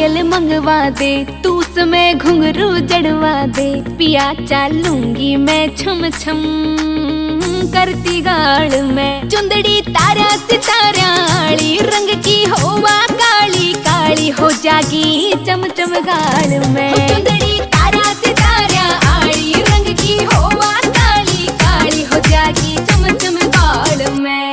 पायल मंगवा दे, तूस में घुंघरू जड़वा दे, पिया चालूंगी मैं छम छम करती गाल में। चुंदड़ी तारा सितारा आली रंग की होवा काली काली हो जागी चम चम गाल में। चुंदड़ी तारा सितारा आली रंग की होवा काली काली हो जागी चम चम गाल में।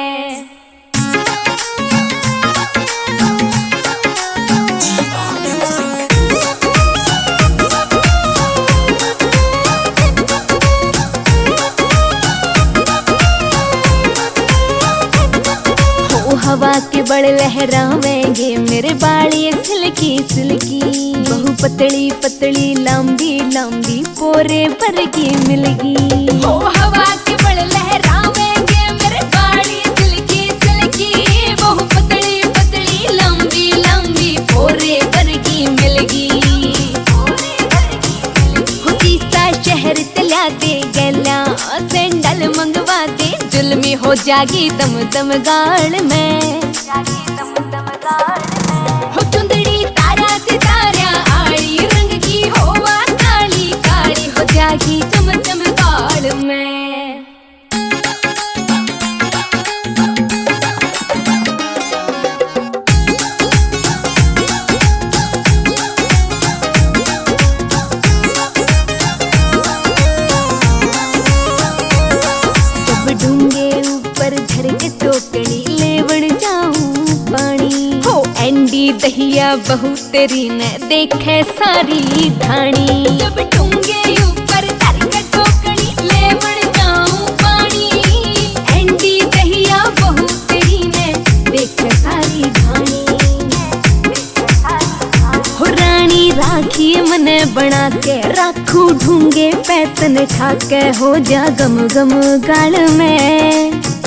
हवा के बड़ लहरावेंगे मेरे बाली सिल्की सिल्की, बहु पतली पतली लंबी लंबी पोरे भर की मिलगी। ओ हवा के बड़ लहरावेंगे मेरे बाली सिल्की सिल्की, बहु पतली पतली लंबी लंबी पोरे भर की मिलगी। सीसा शहर तला दे गला सैंडल मंगवा दे, जुल्मी हो जागी दम दम गाल में। हो चुंदड़ी तारा सितारा आली रंग की होवा काली काली हो जागी चम चम गाल में। जब ढूंगे ऊपर धर के टोकरी लेवड़ जाऊं पानी, हो एंडी दहिया बहु तेरी ने देखे सारी ढाणी। जब ढूंगे ऊपर धर के टोकरी लेवड़ जाऊं पानी, एंडी दहिया बहु तेरी ने देखे सारी ढाणी। हो रानी राखी मने बना के राखू ढूंगे पैतन ठाके, हो जा गम गम गाल में।